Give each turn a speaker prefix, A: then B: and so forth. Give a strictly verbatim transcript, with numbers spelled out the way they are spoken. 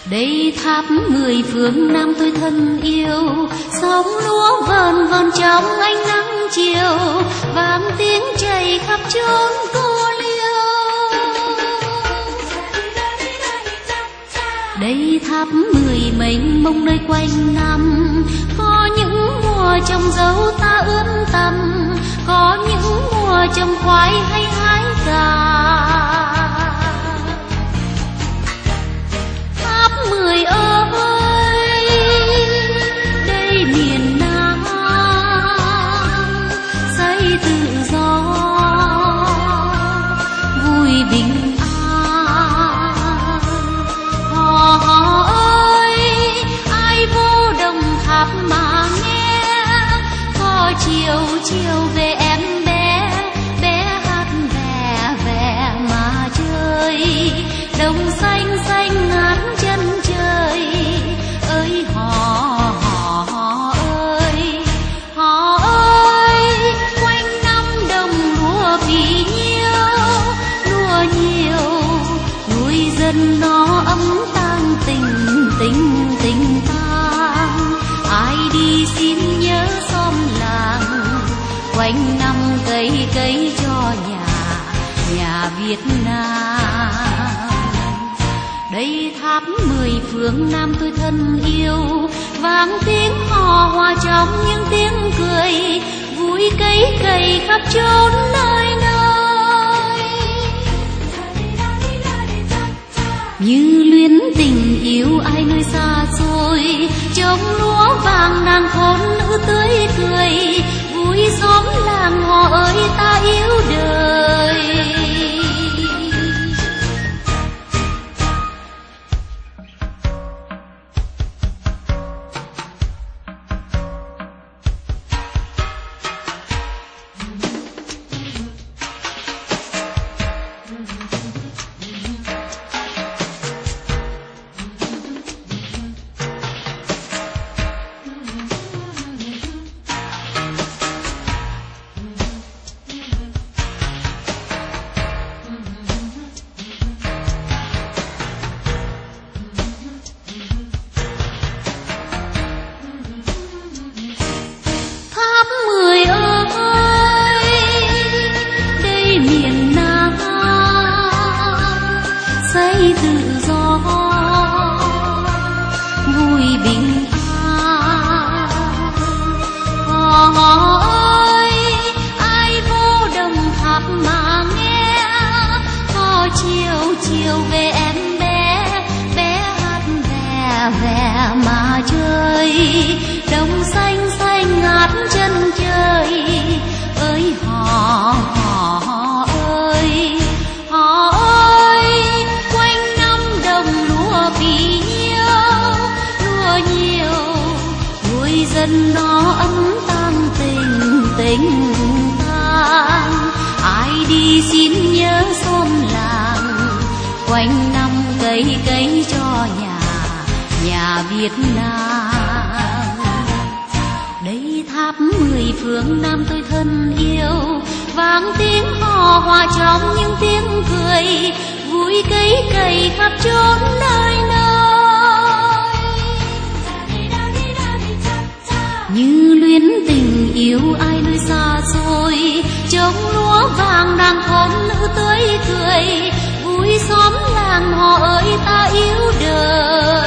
A: Đây tháp mười phương Nam tôi thân yêu, sóng lúa vờn vờn trong ánh nắng chiều, vang tiếng chảy khắp chốn cô liêu. Đây tháp mười mênh mông nơi quanh năm, có những mùa trồng dâu ta ươm tầm, có những mùa trồng khoai hay hái cà. Tháp mười ơi, đây miền Nam xây tự do vui bình an. Hò hò ơi, ai vô đồng tháp mà nghe, có chiều chiều về em bé, bé hát vẻ vẻ mà chơi. Đồng xanh xanh ngát chân trời ơi, hò hò hò ơi, hò ơi, quanh năm đồng lúa vì nhiêu, lúa nhiều nuôi dân nó ấm tang tình tình tình tang. Ai đi xin nhớ xóm làng, quanh năm cây cây cho nhà nhà Việt Nam. Đây tháp mười phương Nam tôi thân yêu, vang tiếng hò hòa trong những tiếng cười, vui cấy cày khắp chốn nơi nơi. Như luyến tình yêu ai nơi xa xôi, trông lúa vàng nàng thôn nữ tươi cười, vui xóm làng hò ơi ta yêu đời. Tự do vui bình an. Hò hò ơi, ai vô đồng tháp mà nghe, có chiều chiều về em bé, bé hát vẻ vẻ mà chơi. Đồng xanh xanh ngát chân trời ơi, hò hò hò ơi, hò ơi, quanh năm đồng lúa vì nhiêu, lúa nhiều nuôi dân nó ấm tang tình tình tang. Ai đi xin nhớ xóm làng, quanh năm cây cây cho nhà nhà Việt Nam. Đây tháp mười phương Nam tôi thân yêu, vang tiếng hò hòa trong những tiếng cười, vui cấy cày khắp chốn nơi nơi. Như luyến tình yêu ai nơi xa xôi, trông lúa vàng nàng thôn nữ tươi cười, vui xóm làng hò ơi ta yêu đời.